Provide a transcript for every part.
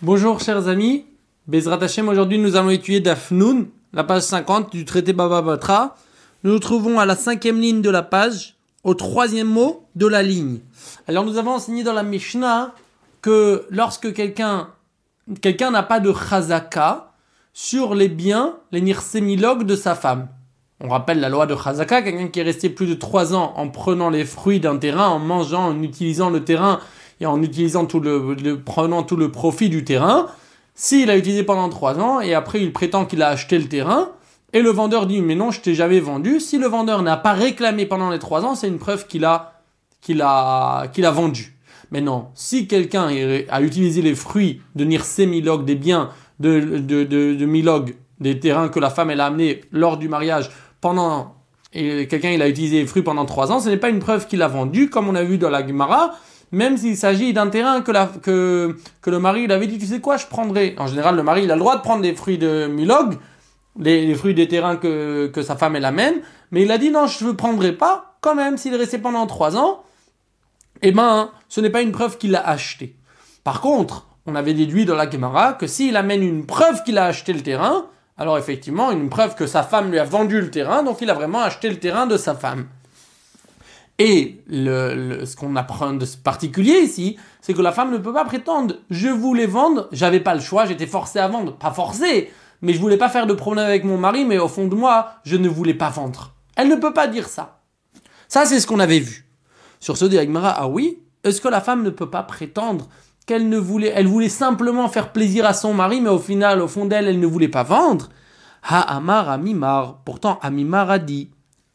Bonjour chers amis, Bezrat Hashem, aujourd'hui nous allons étudier Daf Nun, la page 50 du traité Baba Batra. Nous nous trouvons à la 5e ligne de la page, au 3e mot de la ligne. Alors nous avons enseigné dans la Mishnah que lorsque quelqu'un n'a pas de chazaka sur les biens, les nirsémilogues de sa femme. On rappelle la loi de chazaka, quelqu'un qui est resté plus de 3 ans en prenant les fruits d'un terrain, en mangeant, en utilisant le terrain, et en utilisant prenant tout le profit du terrain, s'il a utilisé pendant 3 ans, et après il prétend qu'il a acheté le terrain, et le vendeur dit, mais non, je t'ai jamais vendu. Si le vendeur n'a pas réclamé pendant les 3 ans, c'est une preuve qu'il a vendu. Maintenant, si quelqu'un a utilisé les fruits de Nirsé Milog, des biens de Milog, des terrains que la femme elle a amenés lors du mariage, et quelqu'un il a utilisé les fruits pendant 3 ans, ce n'est pas une preuve qu'il a vendu, comme on a vu dans la Gemara, même s'il s'agit d'un terrain que le mari il avait dit, tu sais quoi, je prendrai. En général, le mari il a le droit de prendre des fruits de Milog, les fruits des terrains que sa femme elle amène, mais il a dit non, je ne prendrai pas, quand même, s'il est resté pendant 3 ans, ce n'est pas une preuve qu'il l'a acheté. Par contre, on avait déduit dans la Gemara que s'il amène une preuve qu'il a acheté le terrain, alors effectivement, une preuve que sa femme lui a vendu le terrain, donc il a vraiment acheté le terrain de sa femme. Et ce qu'on apprend de ce particulier ici, c'est que la femme ne peut pas prétendre « je voulais vendre, j'avais pas le choix, j'étais forcé à vendre ». Pas forcé, mais je voulais pas faire de problème avec mon mari, mais au fond de moi, je ne voulais pas vendre. Elle ne peut pas dire ça. Ça, c'est ce qu'on avait vu. Sur ce, dit Agmara, ah oui, est-ce que la femme ne peut pas prétendre elle voulait simplement faire plaisir à son mari, mais au final, au fond d'elle, elle ne voulait pas vendre? Ha Amar Amimar, pourtant Amimar a dit,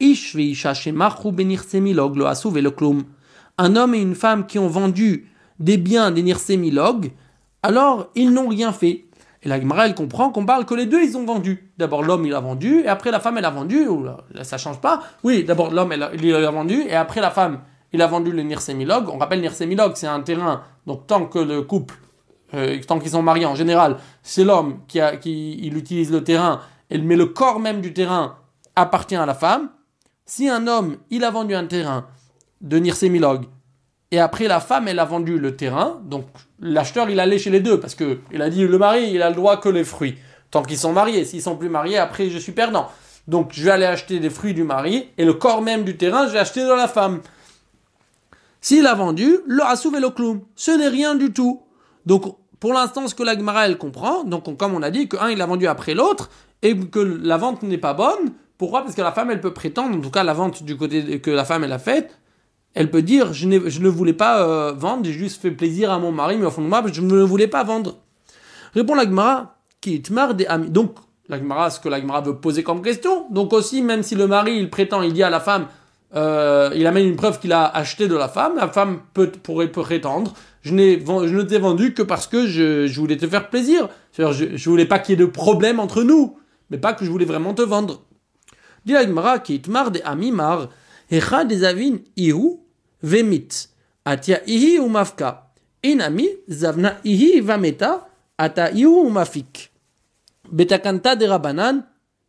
un homme et une femme qui ont vendu des biens des nirsémilogues, alors ils n'ont rien fait. Et la Gemara, elle comprend qu'on parle que les deux, ils ont vendu. D'abord, l'homme, il a vendu, et après, la femme, elle a vendu. Ça change pas. Oui, d'abord, l'homme, il a vendu, et après, la femme, il a vendu le nirsémilogue. On rappelle, nirsémilogue, c'est un terrain, donc tant que le couple, tant qu'ils sont mariés en général, c'est l'homme il utilise le terrain, mais le corps même du terrain appartient à la femme. Si un homme, il a vendu un terrain de nirsémilogue, et après la femme, elle a vendu le terrain, donc l'acheteur, il allait chez les deux, parce que il a dit, le mari, il a le droit que les fruits. Tant qu'ils sont mariés, s'ils sont plus mariés, après, je suis perdant. Donc, je vais aller acheter des fruits du mari, et le corps même du terrain, je vais acheter de la femme. S'il a vendu, le asouv et le cloum, ce n'est rien du tout. Donc, pour l'instant, ce que la Gemara, elle comprend, donc comme on a dit, qu'un, il a vendu après l'autre, et que la vente n'est pas bonne. Pourquoi ? Parce que la femme, elle peut prétendre, en tout cas la vente du côté que la femme, elle a faite, elle peut dire, je ne voulais pas vendre, j'ai juste fait plaisir à mon mari, mais au fond de moi, je ne voulais pas vendre. Répond la Gemara, qui est mar des amis. Donc, la Gemara, ce que la Gemara veut poser comme question, donc aussi, même si le mari, il prétend, il dit à la femme, il amène une preuve qu'il a acheté de la femme pourrait prétendre, je ne t'ai vendu que parce que je voulais te faire plaisir. C'est-à-dire, je voulais pas qu'il y ait de problème entre nous, mais pas que je voulais vraiment te vendre. Dit la Gemara, qui itmar de amimar, echa des avin ihu vemit, atia ihi ou mafka, inami zavna ihi vameta, ata ihu ou mafik. Betakanta de rabanan,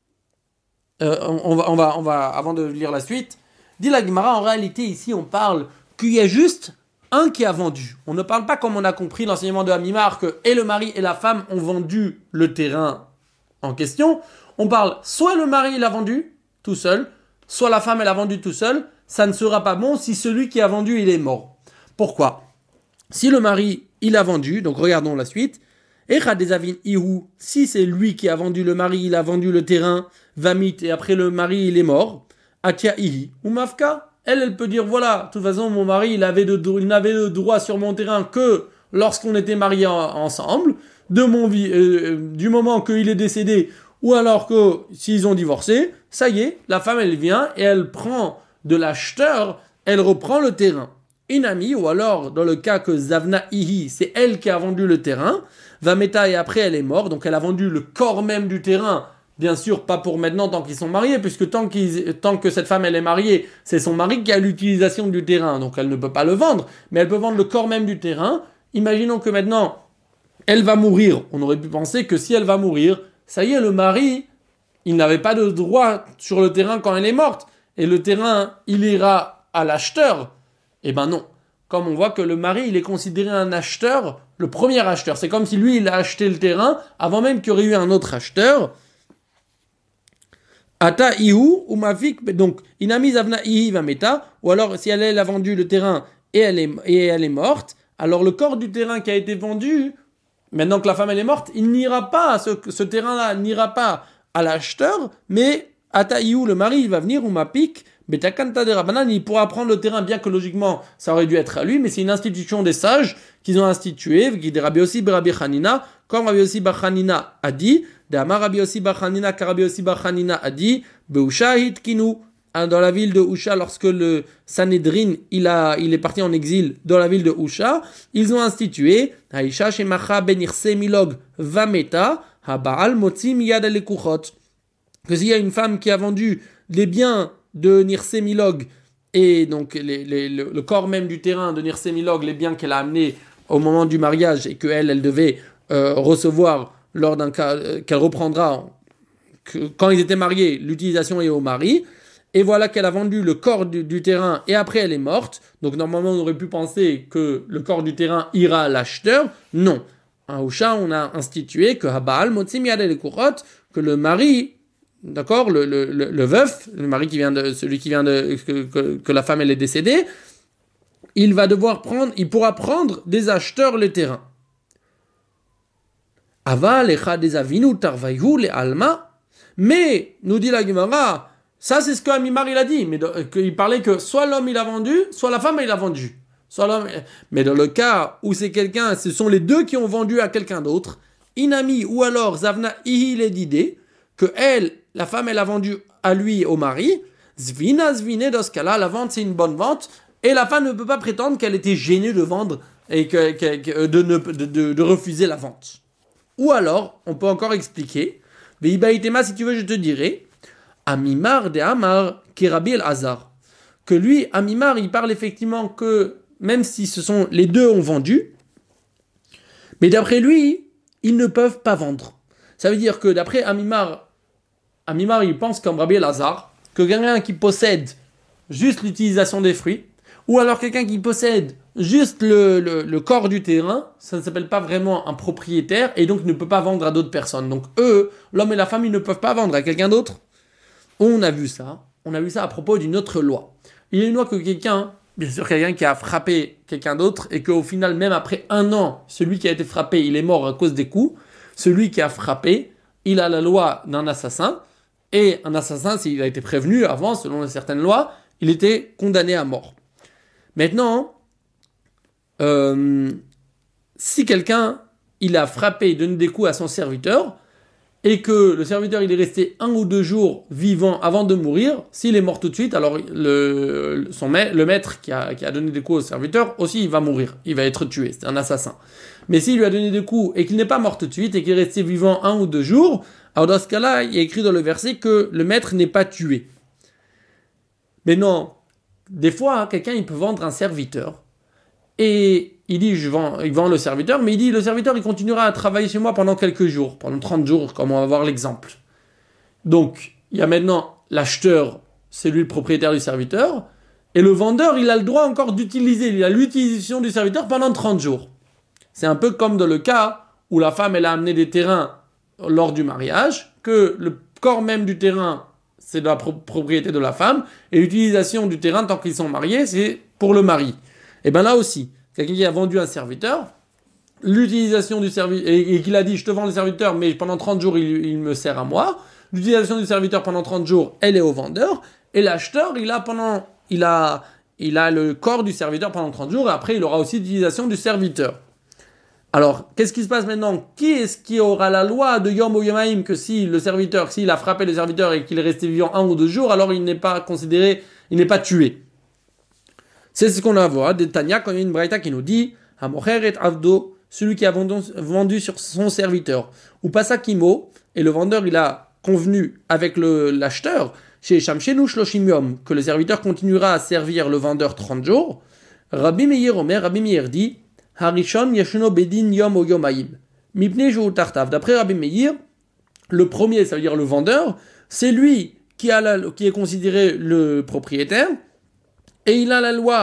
on va, avant de lire la suite, dit la Gemara, en réalité, ici, on parle qu'il y a juste un qui a vendu. On ne parle pas comme on a compris l'enseignement de Amimar que et le mari et la femme ont vendu le terrain en question. On parle soit le mari il a vendu tout seul, soit la femme elle a vendu tout seul. Ça ne sera pas bon si celui qui a vendu il est mort. Pourquoi ? Si le mari il a vendu, donc regardons la suite. Echa des avin ihu, si c'est lui qui a vendu, le mari il a vendu le terrain, vamit et après le mari il est mort. Atia ihi ou mafka, elle peut dire voilà, de toute façon mon mari il n'avait le droit sur mon terrain que lorsqu'on était mariés ensemble, du moment qu'il est décédé ou alors que s'ils ont divorcé, ça y est, la femme elle vient et elle prend de l'acheteur, elle reprend le terrain. Inami, ou alors dans le cas que Zavna ihi, c'est elle qui a vendu le terrain, Vameta et après elle est morte, donc elle a vendu le corps même du terrain. Bien sûr, pas pour maintenant tant qu'ils sont mariés, puisque tant que cette femme elle est mariée, c'est son mari qui a l'utilisation du terrain, donc elle ne peut pas le vendre, mais elle peut vendre le corps même du terrain. Imaginons que maintenant, elle va mourir. On aurait pu penser que si elle va mourir, ça y est, le mari, il n'avait pas de droit sur le terrain quand elle est morte, et le terrain, il ira à l'acheteur. Eh ben non. comme on voit que le mari, il est considéré un acheteur, le premier acheteur. C'est comme si lui, il a acheté le terrain avant même qu'il y aurait eu un autre acheteur. Ata ihu ou mafik, donc inami zavna ihi vameta, ou alors si elle a vendu le terrain et elle est morte, alors le corps du terrain qui a été vendu, maintenant que la femme elle est morte, il n'ira pas, ce terrain-là n'ira pas à l'acheteur, mais ata ihu, le mari, il va venir, ou mapik, betakanta de rabanan, il pourra prendre le terrain, bien que logiquement ça aurait dû être à lui, mais c'est une institution des sages qu'ils ont instituée, qui est Rabbi Yossi Rabbi Hanina, comme Rabbi Yossi Bar Hanina a dit, d'Amar Rabbi Yossi Bar Hanina, car Rabbi Yossi Bar Hanina a dit, Beusha hitkinu, dans la ville de Usha, lorsque le Sanhedrin il est parti en exil dans la ville de Usha, ils ont institué Haisha shemacha benirse milog vameta habaal motzi miyad alekuchot, que s'il y a une femme qui a vendu les biens de Nirse Milog et donc le corps même du terrain de Nirse Milog, les biens qu'elle a amenés au moment du mariage et qu'elle devait recevoir lors d'un cas qu'elle reprendra quand ils étaient mariés, l'utilisation est au mari. Et voilà qu'elle a vendu le corps du terrain et après elle est morte. Donc normalement on aurait pu penser que le corps du terrain ira à l'acheteur. Non. À Usha, on a institué que Habal Motsim Yadel Kurot, que le mari, d'accord, le veuf, le mari celui qui vient de que la femme elle est décédée, il pourra prendre des acheteurs le terrain. Aval echa des avinu tarvayu le alma. Mais nous dit la Gemara, ça c'est ce que Amimar il a dit, mais il parlait que soit l'homme il a vendu, soit la femme il a vendu. Mais dans le cas où c'est quelqu'un, ce sont les deux qui ont vendu à quelqu'un d'autre, inami ou alors zavna ihil edide, que la femme elle a vendu à lui, au mari, zvina zvine dans ce cas-là, la vente c'est une bonne vente, et la femme ne peut pas prétendre qu'elle était gênée de vendre et de refuser la vente. Ou alors, on peut encore expliquer, Veibaïtema, si tu veux je te dirai, Amimar de Amar qui Rabbi el-Hazar, que lui, Amimar, il parle effectivement que même si les deux ont vendu, mais d'après lui, ils ne peuvent pas vendre. Ça veut dire que d'après Amimar, il pense comme Rabbi el-Hazar, que quelqu'un qui possède juste l'utilisation des fruits, ou alors quelqu'un qui possède juste le corps du terrain, ça ne s'appelle pas vraiment un propriétaire, et donc ne peut pas vendre à d'autres personnes. Donc eux, l'homme et la femme, ils ne peuvent pas vendre à quelqu'un d'autre. On a vu ça à propos d'une autre loi. Il y a une loi que quelqu'un qui a frappé quelqu'un d'autre, et qu'au final, même après 1 an, celui qui a été frappé, il est mort à cause des coups, celui qui a frappé, il a la loi d'un assassin, et un assassin, s'il a été prévenu avant, selon certaines lois, il était condamné à mort. Maintenant, si quelqu'un, il a frappé, donné des coups à son serviteur, et que le serviteur il est resté 1 ou 2 jours vivant avant de mourir, s'il est mort tout de suite, alors le maître qui a donné des coups au serviteur aussi il va mourir, il va être tué, c'est un assassin. Mais s'il lui a donné des coups et qu'il n'est pas mort tout de suite et qu'il est resté vivant 1 ou 2 jours, alors dans ce cas-là, il y a écrit dans le verset que le maître n'est pas tué. Mais non, des fois, quelqu'un il peut vendre un serviteur et il dit il vend le serviteur, mais il dit le serviteur il continuera à travailler chez moi pendant quelques jours, pendant 30 jours, comme on va voir l'exemple. Donc, il y a maintenant l'acheteur, c'est lui le propriétaire du serviteur, et le vendeur il a le droit encore il a l'utilisation du serviteur pendant 30 jours. C'est un peu comme dans le cas où la femme elle a amené des terrains lors du mariage, que le corps même du terrain c'est de la propriété de la femme, et l'utilisation du terrain tant qu'ils sont mariés c'est pour le mari. Et bien là aussi, quelqu'un qui a vendu un serviteur, l'utilisation du serviteur, et qu'il a dit je te vends le serviteur, mais pendant 30 jours il me sert à moi, l'utilisation du serviteur pendant 30 jours, elle est au vendeur, et l'acheteur, il a le corps du serviteur pendant 30 jours, et après il aura aussi l'utilisation du serviteur. Alors, qu'est-ce qui se passe maintenant? Qui est-ce qui aura la loi de Yom ou Yomaim que s'il a frappé le serviteur et qu'il est resté vivant 1 ou 2 jours, alors il n'est pas considéré, il n'est pas tué? C'est ce qu'on a à voir. De Tanya, quand il y a une braïta qui nous dit Hamocher et Avdo, celui qui a vendu sur son serviteur. Ou Pasakimo, et le vendeur il a convenu avec l'acheteur, chez Shamshenu Shloshim Yom, que le serviteur continuera à servir le vendeur 30 jours. Rabbi Meir dit Harishon Yeshno Bedin Yom o Yomaim. Mipne Jou Tartav. D'après Rabbi Meir, le premier, ça veut dire le vendeur, c'est lui qui est considéré le propriétaire. Et il a la loi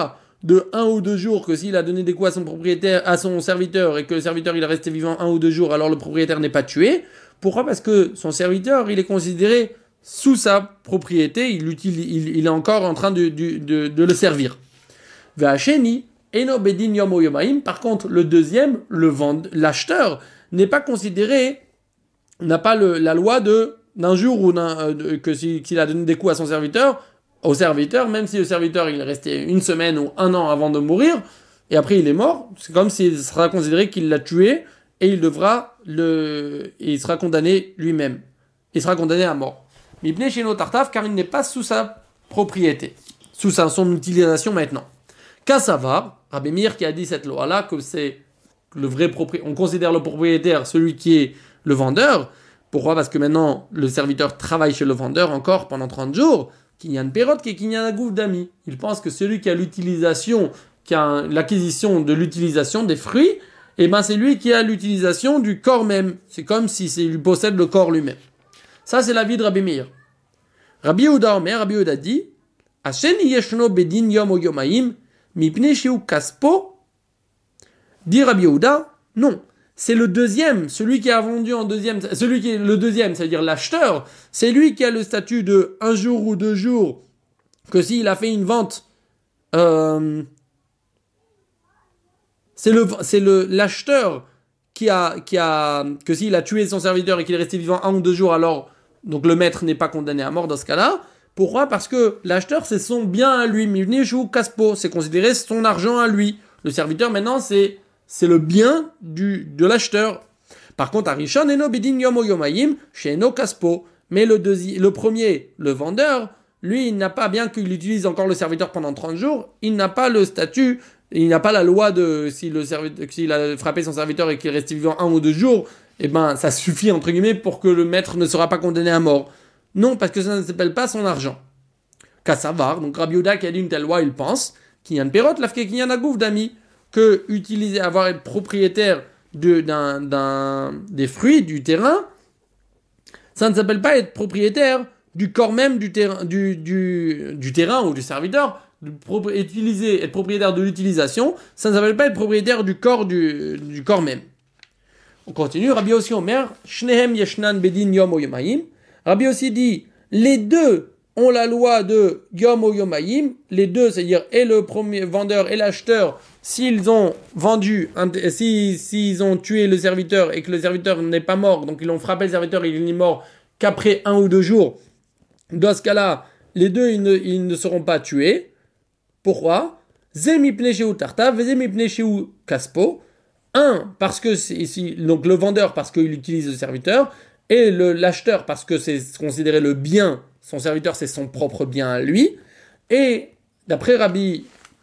de 1 ou 2 jours, que s'il a donné des coups à son propriétaire, à son serviteur, et que le serviteur il est resté vivant 1 ou 2 jours, alors le propriétaire n'est pas tué. Pourquoi? Parce que son serviteur, il est considéré sous sa propriété, il est encore en train de le servir. V'acheni, eno bedin yom o yomaim. Par contre, le deuxième, l'acheteur, n'est pas considéré, n'a pas la loi d'un jour ou que s'il a donné des coups à son serviteur, au serviteur, même si le serviteur il est resté 1 semaine ou 1 an avant de mourir, et après il est mort, c'est comme s'il sera considéré qu'il l'a tué, et il sera condamné lui-même. Il sera condamné à mort. Mipnei sheno tartav, car il n'est pas sous sa propriété, sous son utilisation maintenant. Kassavar, Rabbi Meir qui a dit cette loi-là, que c'est le vrai propriétaire, on considère le propriétaire celui qui est le vendeur. Pourquoi? Parce que maintenant, le serviteur travaille chez le vendeur encore pendant 30 jours. Kinyan Perot, qui est Kinyan Agouf Dami. Il pense que celui qui a l'utilisation, qui a l'acquisition de l'utilisation des fruits, eh ben c'est lui qui a l'utilisation du corps même. C'est comme si il possède le corps lui-même. Ça, c'est l'avis de Rabbi Meir. Rabbi Yehuda Omer, Rabbi Yehuda dit, Asheni yeshno bedin yom o yomaim, mipnei shiu kaspo. Dit Rabbi Yehuda, non. C'est le deuxième, celui qui a vendu en deuxième, celui qui est le deuxième, c'est-à-dire l'acheteur, c'est lui qui a le statut de 1 jour ou 2 jours, que s'il a fait une vente, c'est l'acheteur que s'il a tué son serviteur et qu'il est resté vivant 1 ou 2 jours, alors, donc le maître n'est pas condamné à mort dans ce cas-là. Pourquoi? Parce que l'acheteur, c'est son bien à lui, c'est considéré son argent à lui. Le serviteur, maintenant, c'est le bien de l'acheteur. Par contre, Arishon eno bidin yom o yomayim she'eno kaspo. Mais le premier, le vendeur, lui, il n'a pas, bien qu'il utilise encore le serviteur pendant 30 jours, il n'a pas le statut, il n'a pas la loi de s'il a frappé son serviteur et qu'il reste vivant 1 ou 2 jours, eh ben ça suffit entre guillemets pour que le maître ne sera pas condamné à mort. Non, parce que ça ne s'appelle pas son argent. Kassavar, donc Rabbi Yehuda qui a dit une telle loi, il pense Kinyan Perot lafke Kinyan Agouf Dami, que être propriétaire des fruits du terrain, ça ne s'appelle pas être propriétaire du corps même du terrain ou du serviteur. Être propriétaire de l'utilisation, ça ne s'appelle pas être propriétaire du corps même. On continue. Rabbi aussi Omer, Shnehem Yeshnan Bedin Yom o Yomayim. Rabbi aussi dit, les deux ont la loi de Yom o Yomayim. Les deux, c'est-à-dire et le premier vendeur et l'acheteur, s'ils ont s'ils ont tué le serviteur et que le serviteur n'est pas mort, donc ils ont frappé le serviteur et il n'est mort qu'après 1 ou 2 jours, dans ce cas-là, les deux, ils ne seront pas tués. Pourquoi? Zemipne sheu tartav, zemipne sheu kaspo. Parce que donc le vendeur, parce qu'il utilise le serviteur, et l'acheteur, parce que c'est considéré le bien, son serviteur, c'est son propre bien à lui. Et d'après Rabbi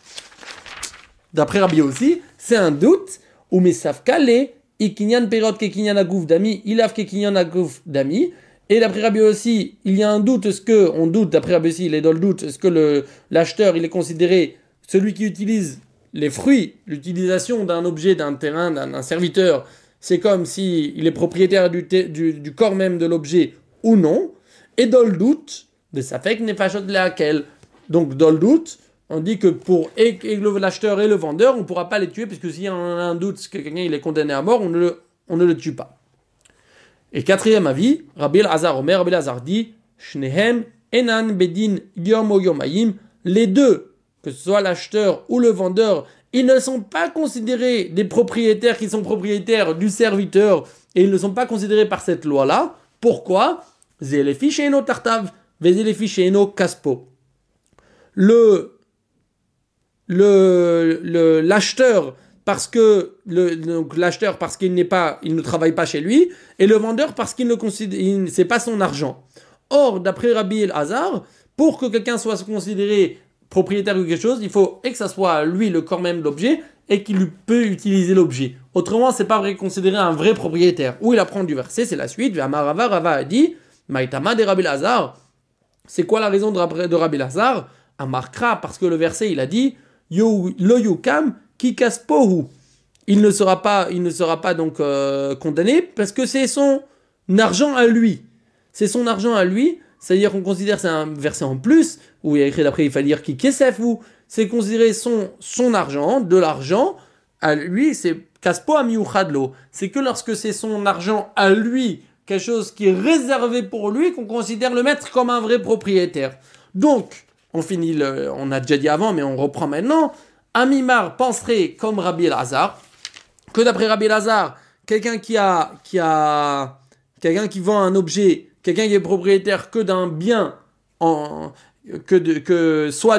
aussi, c'est un doute, ou mesav kale, ikinyan perot ke kinyan agouf dami, ilav ke kinyan agouf dami. Et d'après Rabbi aussi, il y a un doute, on doute, d'après Rabbi aussi, il est dans le doute, est-ce que l'acheteur, il est considéré celui qui utilise les fruits, l'utilisation d'un objet, d'un terrain, d'un serviteur, c'est comme s'il est propriétaire du corps même de l'objet ou non. Et dans le doute, de sa fait nefashot lehakel. Donc dans le doute, on dit que pour l'acheteur et le vendeur, on ne pourra pas les tuer, puisque s'il y a un doute que quelqu'un il est condamné à mort, on ne le tue pas. Et quatrième avis, Rabbi Elazar Omer, Rabbi Elazar dit, Shnehem enan bedin yom o yomayim, les deux, que ce soit l'acheteur ou le vendeur, ils ne sont pas considérés des propriétaires qui sont propriétaires du serviteur, et ils ne sont pas considérés par cette loi-là. Pourquoi? Zelefi she'eno tartav, vezelefi she'eno kaspo. L'acheteur, parce que l'acheteur parce qu'il ne travaille pas chez lui, et le vendeur parce qu'il c'est pas son argent. Or, d'après Rabbi Elazar, pour que quelqu'un soit considéré propriétaire de quelque chose, il faut que ça soit lui le corps même de l'objet et qu'il peut utiliser l'objet. Autrement, c'est pas considéré un vrai propriétaire. Où il apprend du verset, c'est la suite. Rava a dit, Maïtama de Rabbi Elazar. C'est quoi la raison de Rabbi Elazar? Amarkra, parce que le verset il a dit, Lo yukam ki kaspohu. Il ne sera pas donc condamné parce que c'est son argent à lui. C'est son argent à lui. C'est-à-dire qu'on considère que c'est un verset en plus, où il y a écrit d'après, il fallait dire qui kesef ou, c'est considéré son argent, de l'argent, à lui, c'est kaspo amiuchadlo. C'est que lorsque c'est son argent à lui, quelque chose qui est réservé pour lui, qu'on considère le maître comme un vrai propriétaire. Donc, on a déjà dit avant, mais on reprend maintenant. Amimar penserait comme Rabbi Elazar, que d'après Rabbi Elazar, quelqu'un qui vend un objet, quelqu'un qui est propriétaire que d'un bien, soit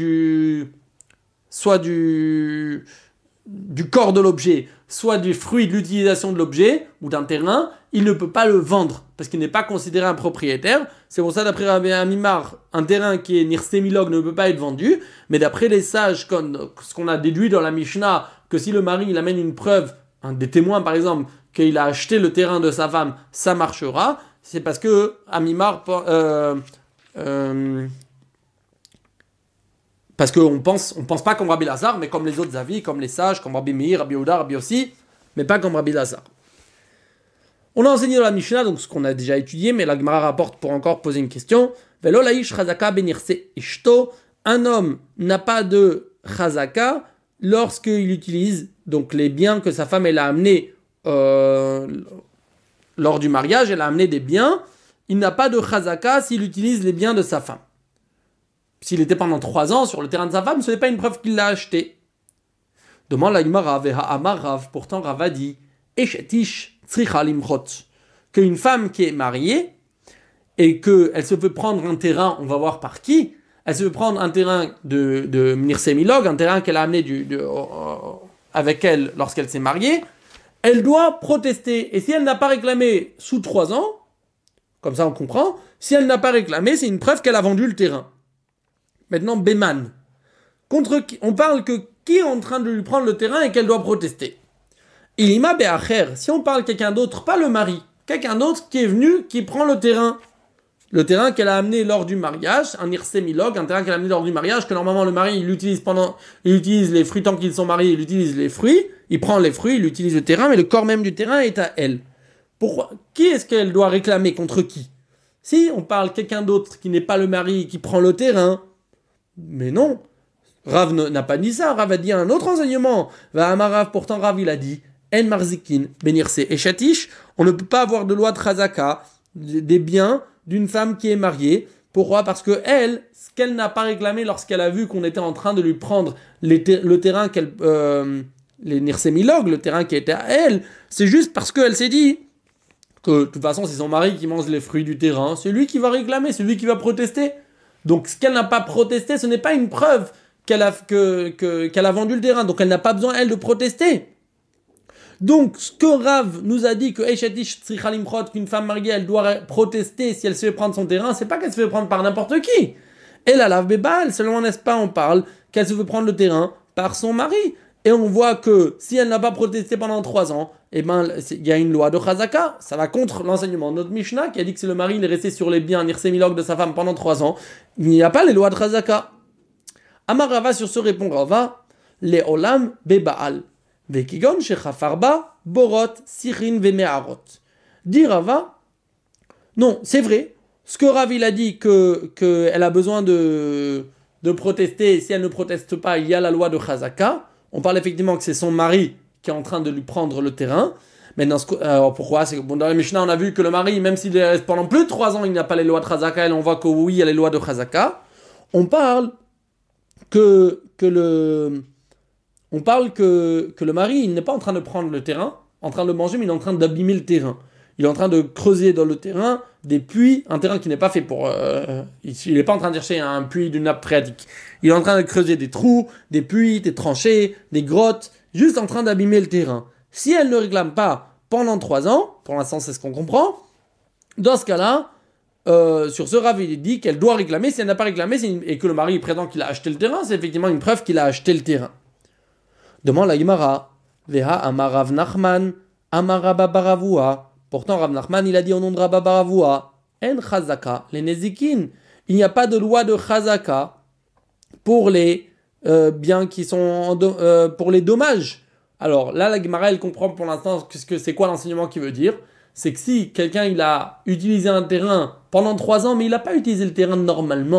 du corps de l'objet, soit du fruit de l'utilisation de l'objet ou d'un terrain, il ne peut pas le vendre parce qu'il n'est pas considéré un propriétaire. C'est pour ça, d'après Rabbi Amimar, un terrain qui est nirsémilog ne peut pas être vendu. Mais d'après les sages, comme ce qu'on a déduit dans la Mishnah, que si le mari il amène une preuve, des témoins par exemple, qu'il a acheté le terrain de sa femme, ça marchera. C'est parce que Amimar parce qu'on pense pas comme Rabbi Lazare, mais comme les autres avis, comme les sages, comme Rabbi Meir, Rabbi Ouda, Rabbi Yossi, mais pas comme Rabbi Lazare. On a enseigné dans la Mishnah, donc ce qu'on a déjà étudié, mais la Gemara rapporte pour encore poser une question. Velo laish chazaka benirse ishto. Un homme n'a pas de chazaka lorsqu'il utilise donc les biens que sa femme elle a amenés lors du mariage, elle a amené des biens. Il n'a pas de chazaka s'il utilise les biens de sa femme. S'il était pendant 3 ans sur le terrain de sa femme, ce n'est pas une preuve qu'il l'a acheté. Demande la Gemara, veha amar Rav, pourtant Rav a dit, eshetish tzricha limchot, qu'une femme qui est mariée et qu'elle se fait prendre un terrain, on va voir par qui, elle se fait prendre un terrain de Mnirsemilog, un terrain qu'elle a amené avec elle lorsqu'elle s'est mariée, elle doit protester. Et si elle n'a pas réclamé sous 3 ans, comme ça on comprend, si elle n'a pas réclamé, c'est une preuve qu'elle a vendu le terrain. Maintenant, Béman. Contre qui on parle que qui est en train de lui prendre le terrain et qu'elle doit protester. Ilima be'acher. Si on parle quelqu'un d'autre, pas le mari, quelqu'un d'autre qui est venu, qui prend le terrain. Le terrain qu'elle a amené lors du mariage, un irsémilog, un terrain qu'elle a amené lors du mariage, que normalement le mari, il utilise les fruits tant qu'ils sont mariés, il utilise les fruits, il prend les fruits, il utilise le terrain, mais le corps même du terrain est à elle. Pourquoi? Qui est-ce qu'elle doit réclamer contre qui? Si on parle quelqu'un d'autre qui n'est pas le mari, qui prend le terrain, mais non, Rav n'a pas dit ça, Rav a dit un autre enseignement. Va Amarav, pourtant Rav il a dit En marzikin, benirse et chatish, on ne peut pas avoir de loi de chazaka, des biens d'une femme qui est mariée. Pourquoi? Parce que elle, ce qu'elle n'a pas réclamé lorsqu'elle a vu qu'on était en train de lui prendre le terrain les nirsemilog, le terrain qui était à elle, c'est juste parce qu'elle s'est dit que de toute façon c'est son mari qui mange les fruits du terrain, c'est lui qui va réclamer, c'est lui qui va protester. Donc, ce qu'elle n'a pas protesté, ce n'est pas une preuve qu'elle a vendu le terrain. Donc, elle n'a pas besoin, elle, de protester. Donc, ce que Rav nous a dit que qu'une femme mariée, elle doit protester si elle se fait prendre son terrain, c'est pas qu'elle se fait prendre par n'importe qui. Et la lave bébal, seulement, n'est-ce pas, on parle qu'elle se fait prendre le terrain par son mari. Et on voit que si elle n'a pas protesté pendant 3 ans, eh ben, il y a une loi de Chazaka. Ça va contre l'enseignement de notre Mishnah qui a dit que si le mari il est resté sur les biens nirsémilog de sa femme pendant 3 ans, il n'y a pas les lois de Chazaka. Amar Rava sur ce répond Rava, les olam bebaal, vekigon shechafarba, borot, sirin vemeharot. Dit Rava, non, c'est vrai. Ce que Rav il a dit qu'elle a besoin de protester, si elle ne proteste pas, il y a la loi de Chazaka. On parle effectivement que c'est son mari qui est en train de lui prendre le terrain. Mais pourquoi? C'est que dans la Mishnah, on a vu que le mari, même s'il reste pendant plus de 3 ans, il n'a pas les lois de Chazaka, et on voit que oui, il y a les lois de Chazaka. On parle que le mari, il n'est pas en train de prendre le terrain, en train de le manger, mais il est en train d'abîmer le terrain. Il est en train de creuser dans le terrain des puits, un terrain qui n'est pas fait pour... il n'est pas en train de chercher un puits d'une nappe phréatique. Il est en train de creuser des trous, des puits, des tranchées, des grottes, juste en train d'abîmer le terrain. Si elle ne réclame pas pendant 3 ans, pour l'instant c'est ce qu'on comprend, dans ce cas-là, sur ce Rav, il dit qu'elle doit réclamer. Si elle n'a pas réclamé et que le mari prétend qu'il a acheté le terrain, c'est effectivement une preuve qu'il a acheté le terrain. Demande la Gemara, Veha Amarav Nachman, Amaraba Baravua. Pourtant, Rav Nachman, il a dit au nom de Rabba Baravua, En Chazaka, les Nezikin. Il n'y a pas de loi de Chazaka pour les biens qui sont pour les dommages. Alors là, la Gemara, elle comprend pour l'instant c'est quoi l'enseignement qui veut dire. C'est que si quelqu'un il a utilisé un terrain pendant 3 ans, mais il n'a pas utilisé le terrain normalement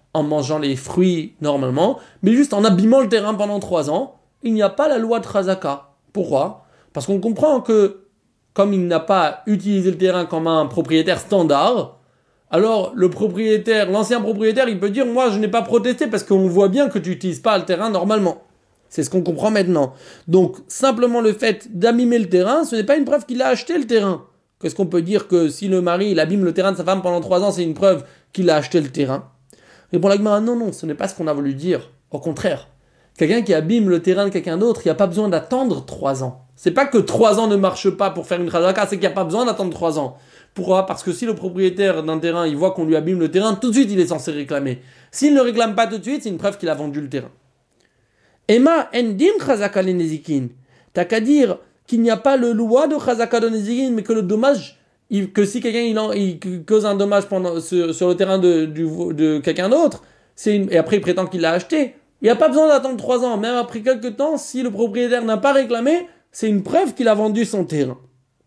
en mangeant les fruits normalement, mais juste en abîmant le terrain pendant 3 ans, il n'y a pas la loi de Chazaka. Pourquoi? Parce qu'on comprend que, comme il n'a pas utilisé le terrain comme un propriétaire standard, alors le propriétaire, l'ancien propriétaire, il peut dire, moi je n'ai pas protesté parce qu'on voit bien que tu n'utilises pas le terrain normalement. C'est ce qu'on comprend maintenant. Donc, simplement le fait d'abîmer le terrain, ce n'est pas une preuve qu'il a acheté le terrain. Qu'est-ce qu'on peut dire que si le mari il abîme le terrain de sa femme pendant 3 ans, c'est une preuve qu'il a acheté le terrain? Et pour la Gemara, non, ce n'est pas ce qu'on a voulu dire. Au contraire, quelqu'un qui abîme le terrain de quelqu'un d'autre, il n'y a pas besoin d'attendre 3 ans. C'est pas que 3 ans ne marchent pas pour faire une chazaka, c'est qu'il n'y a pas besoin d'attendre 3 ans. Pourquoi? Parce que si le propriétaire d'un terrain, il voit qu'on lui abîme le terrain, tout de suite il est censé réclamer. S'il ne réclame pas tout de suite, c'est une preuve qu'il a vendu le terrain. Emma endin chazaka le nezikin. T'as qu'à dire qu'il n'y a pas le loi de chazaka de nezikin, mais que le dommage, que si quelqu'un il cause un dommage sur le terrain de quelqu'un d'autre, et après il prétend qu'il l'a acheté, il n'y a pas besoin d'attendre 3 ans. Même après quelques temps, si le propriétaire n'a pas réclamé, c'est une preuve qu'il a vendu son terrain.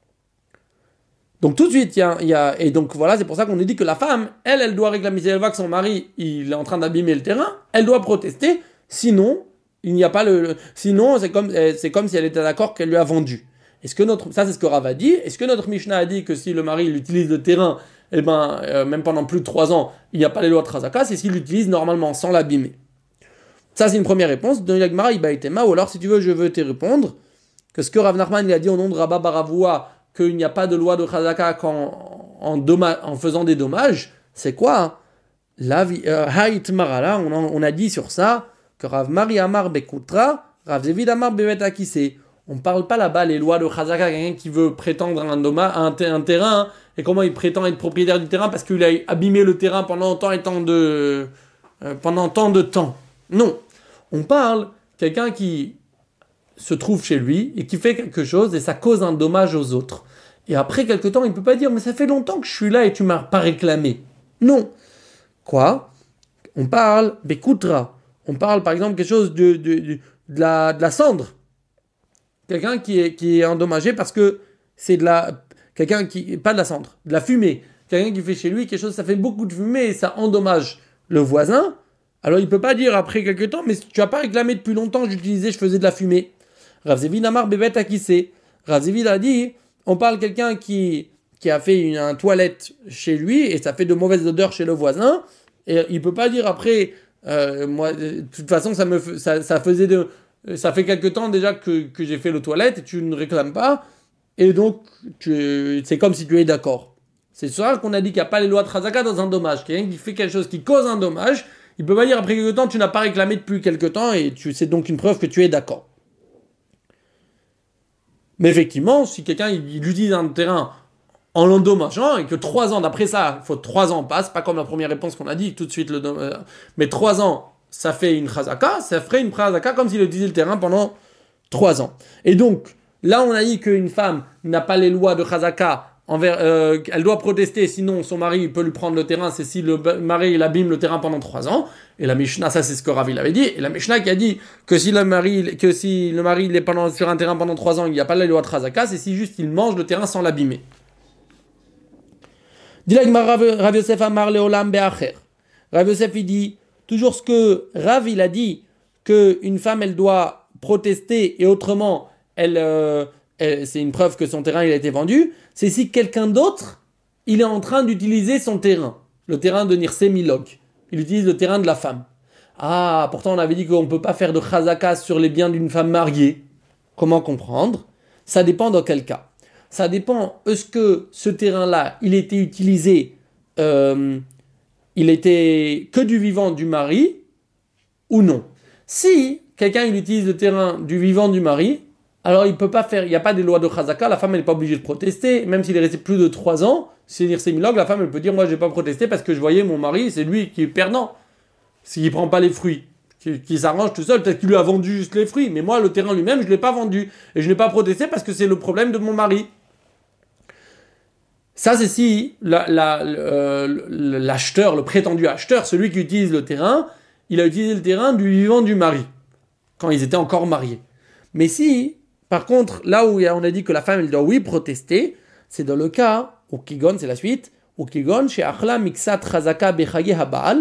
Donc tout de suite, et donc voilà, c'est pour ça qu'on nous dit que la femme, elle doit réclamer. Si elle voit que son mari, il est en train d'abîmer le terrain, elle doit protester, sinon, il n'y a pas sinon, c'est comme si elle était d'accord qu'elle lui a vendu. Ça c'est ce que Rav a dit. Est-ce que notre Mishnah a dit que si le mari il utilise le terrain, même pendant plus de 3 ans, il n'y a pas les lois de Chazaka, c'est s'il l'utilise normalement, sans l'abîmer. Ça c'est une première réponse. Dans l'Agmara, il Ibaïtema, ou alors si tu veux, je veux te répondre, que ce que Rav Nachman il a dit au nom de Rabba Baravoua, qu'il n'y a pas de loi de Chazaka en faisant des dommages, c'est quoi? Haït Marala, on a dit sur ça, que Rav Mari Amar Bekutra, Rav Zevid Amar Bevet Akise. On ne parle pas là-bas les lois de Chazaka, quelqu'un qui veut prétendre un terrain, et comment il prétend être propriétaire du terrain parce qu'il a abîmé le terrain pendant tant de temps. Non. On parle quelqu'un qui se trouve chez lui et qui fait quelque chose et ça cause un dommage aux autres. Et après quelque temps, il ne peut pas dire, mais ça fait longtemps que je suis là et tu m'as pas réclamé. Non. Quoi? On parle Bekutra. On parle par exemple quelque chose de la cendre. Quelqu'un qui est endommagé parce que c'est quelqu'un qui, pas de la cendre, de la fumée. Quelqu'un qui fait chez lui quelque chose, ça fait beaucoup de fumée et ça endommage le voisin. Alors il peut pas dire après quelques temps, mais tu as pas réclamé depuis longtemps, je faisais de la fumée. Rav Zevid Amar Bevet Akise. Rav Zevid a dit, on parle de quelqu'un qui a fait une toilette chez lui et ça fait de mauvaises odeurs chez le voisin. Et il peut pas dire après, moi, de toute façon, ça fait quelque temps déjà que j'ai fait le toilette et tu ne réclames pas. Et donc, c'est comme si tu es d'accord. C'est ça qu'on a dit qu'il n'y a pas les lois de Chazaka dans un dommage. Quelqu'un qui fait quelque chose qui cause un dommage, il peut pas dire après quelque temps, tu n'as pas réclamé depuis quelque temps et c'est donc une preuve que tu es d'accord. Mais effectivement, si quelqu'un il utilise un terrain en l'endommageant et que 3 ans d'après ça, il faut 3 ans passent, pas comme la première réponse qu'on a dit tout de suite, mais 3 ans, ça fait une chazaka, ça ferait une chazaka comme s'il utilisait le terrain pendant 3 ans. Et donc, là on a dit qu'une femme n'a pas les lois de chazaka, elle doit protester, sinon son mari peut lui prendre le terrain, c'est si le mari il abîme le terrain pendant 3 ans. Et la Mishnah, ça c'est ce que Rav il avait dit, et la Mishnah qui a dit que si le mari il est sur un terrain pendant 3 ans, il n'y a pas la loi de chazaka, c'est si juste il mange le terrain sans l'abîmer. Rav Yosef Amar Leolam Be'acher. Rav Yosef il dit toujours ce que Rav il a dit, qu'une femme elle doit protester et autrement c'est une preuve que son terrain il a été vendu, c'est si quelqu'un d'autre il est en train d'utiliser son terrain, le terrain de Nirse Milog. Il utilise le terrain de la femme. Ah, pourtant on avait dit qu'on ne peut pas faire de chazaka sur les biens d'une femme mariée. Comment comprendre? Ça dépend dans quel cas. Ça dépend, est-ce que ce terrain-là, il était utilisé, il était que du vivant du mari, ou non. Si quelqu'un il utilise le terrain du vivant du mari, alors il peut pas faire, il n'y a pas des lois de chazaka, la femme elle n'est pas obligée de protester, même s'il est resté plus de 3 ans, c'est dire c'est milog, la femme elle peut dire moi je n'ai pas protesté parce que je voyais mon mari, c'est lui qui est perdant, s'il ne prend pas les fruits. Qui s'arrange tout seul, peut-être qu'il lui a vendu juste les fruits, mais moi le terrain lui-même je ne l'ai pas vendu, et je n'ai pas protesté parce que c'est le problème de mon mari. Ça, c'est si l'acheteur, le prétendu acheteur, celui qui utilise le terrain, il a utilisé le terrain du vivant du mari, quand ils étaient encore mariés. Mais si, par contre, là où on a dit que la femme, elle doit oui protester, c'est dans le cas, au Kigon, c'est la suite, au Kigon, chez Achla Miksat Chazaka Bechaye Habal,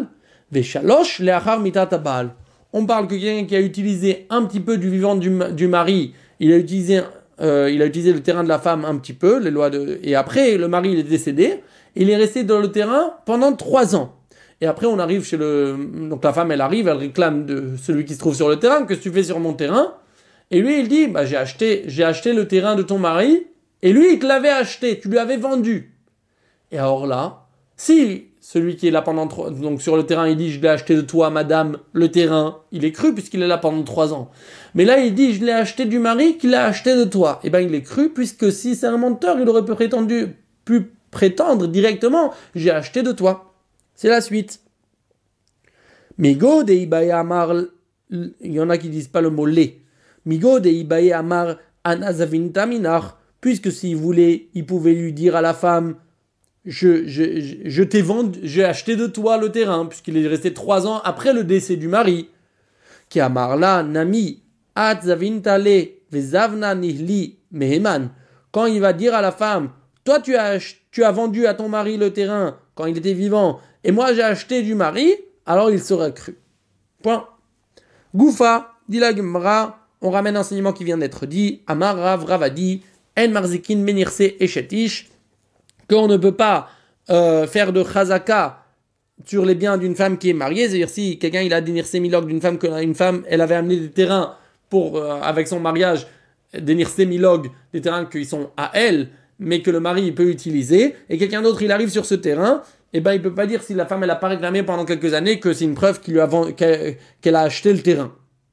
Veshalosh leachar mitat habal. On parle que quelqu'un qui a utilisé un petit peu du vivant du mari, il a utilisé le terrain de la femme un petit peu, et après le mari il est décédé, il est resté dans le terrain pendant 3 ans. Et après on arrive donc la femme elle arrive, elle réclame de celui qui se trouve sur le terrain, qu'est-ce que tu fais sur mon terrain? Et lui il dit, bah j'ai acheté le terrain de ton mari, et lui il te l'avait acheté, tu lui avais vendu. Et alors là, si celui qui est là donc sur le terrain, il dit je l'ai acheté de toi, madame, le terrain, il est cru puisqu'il est là pendant 3 ans. Mais là, il dit je l'ai acheté du mari qui l'a acheté de toi. Eh bien, il est cru puisque si c'est un menteur, il aurait pu prétendre directement j'ai acheté de toi. C'est la suite. Migo de Ibaye Amar, il y en a qui disent pas le mot lait. Migo de Ibaye Amar Anazavinta Minar, puisque s'il voulait, il pouvait lui dire à la femme je t'ai vendu, j'ai acheté de toi le terrain, puisqu'il est resté 3 ans après le décès du mari. Qui a marla nami atzavintale vezavna nihli meheman. Quand il va dire à la femme, toi tu as vendu à ton mari le terrain quand il était vivant, et moi j'ai acheté du mari, alors il sera cru. Point. Goufa, dit la Gemara, on ramène un enseignement qui vient d'être dit, Amar Rav Ravadi, En Marzikin Menirse Eshetish, qu'on ne peut pas faire de chazaka sur les biens d'une femme qui est mariée, c'est-à-dire si quelqu'un il a des nirse milog d'une femme, qu'une femme elle avait amené des terrains pour avec son mariage, des nirse milog, des terrains qui sont à elle, mais que le mari peut utiliser, et quelqu'un d'autre il arrive sur ce terrain, et ben il peut pas dire si la femme elle a pas réclamé pendant quelques années que c'est une preuve qu'elle a acheté le terrain.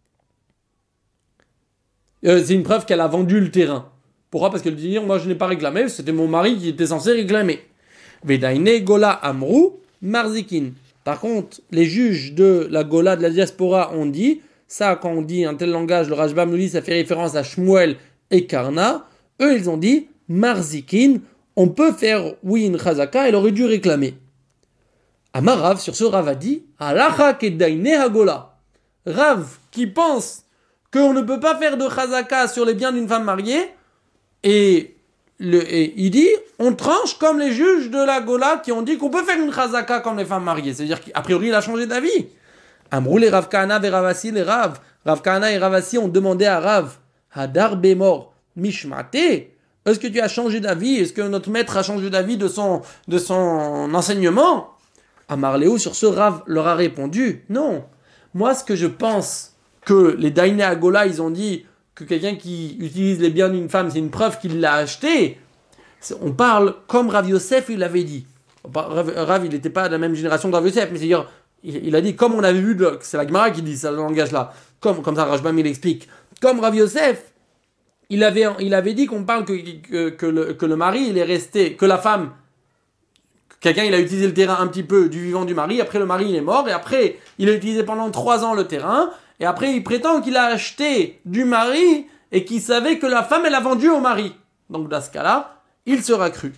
C'est une preuve qu'elle a vendu le terrain. Pourquoi? Parce qu'elle dit moi je n'ai pas réclamé, c'était mon mari qui était censé réclamer. Vedaine Gola Amrou Marzikin. Par contre, les juges de la Gola de la diaspora ont dit, ça quand on dit un tel langage, le Rashbam nous dit ça fait référence à Shmuel et Karna, eux ils ont dit Marzikin, on peut faire oui une chazaka, elle aurait dû réclamer. Amarav, sur ce Rav a dit Alacha Kedaine Hagola. Rav qui pense qu'on ne peut pas faire de chazaka sur les biens d'une femme mariée, et il dit, on tranche comme les juges de la Gola qui ont dit qu'on peut faire une chazaka comme les femmes mariées. C'est-à-dire qu'a priori, il a changé d'avis. Amrou les Rav Kahana et Ravasi, les Rav. Rav Kahana et Ravasi ont demandé à Rav, Hadar Bemor, Mishmate, est-ce que tu as changé d'avis? Est-ce que notre maître a changé d'avis de son enseignement? Amar Léo, sur ce, Rav leur a répondu, non. Moi, ce que je pense que les Daïné à Gola, ils ont dit que quelqu'un qui utilise les biens d'une femme, c'est une preuve qu'il l'a acheté. On parle comme Rav Yosef, il l'avait dit. Rav, il n'était pas de la même génération que Rav Yosef, mais c'est-à-dire, il a dit, comme on avait vu, c'est la Gemara qui dit ça, le langage-là, comme ça, Rashbam, il explique. Comme Rav Yosef, il avait dit qu'on parle que le mari, il est resté, que la femme, quelqu'un, il a utilisé le terrain un petit peu du vivant du mari, après le mari, il est mort, et après, il a utilisé pendant 3 ans le terrain, et après, il prétend qu'il a acheté du mari et qu'il savait que la femme, elle a vendu au mari. Donc, dans ce cas-là, il sera cru.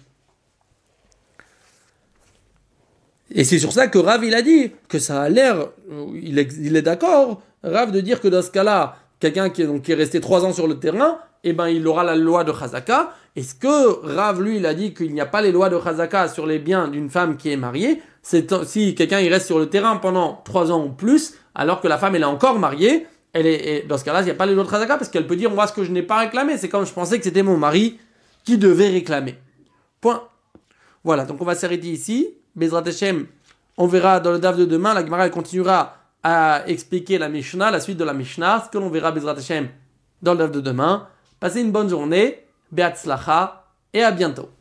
Et c'est sur ça que Rav, il a dit que ça a l'air, il est d'accord, Rav, de dire que dans ce cas-là, quelqu'un qui est resté 3 ans sur le terrain, eh ben, il aura la loi de Chazaka. Est-ce que Rav, lui, il a dit qu'il n'y a pas les lois de Chazaka sur les biens d'une femme qui est mariée? C'est si quelqu'un il reste sur le terrain pendant 3 ans ou plus, alors que la femme elle est encore mariée, dans ce cas-là, il n'y a pas les lois de Chazaka parce qu'elle peut dire moi ce que je n'ai pas réclamé, c'est comme je pensais que c'était mon mari qui devait réclamer. Point. Voilà, donc on va s'arrêter ici. Bezrat Hashem, on verra dans le DAF de demain, la Gemara elle continuera à expliquer la Mishnah, la suite de la Mishnah, ce que l'on verra Bezrat Hashem dans le DAF de demain. Passez une bonne journée, Be'atzlacha, et à bientôt.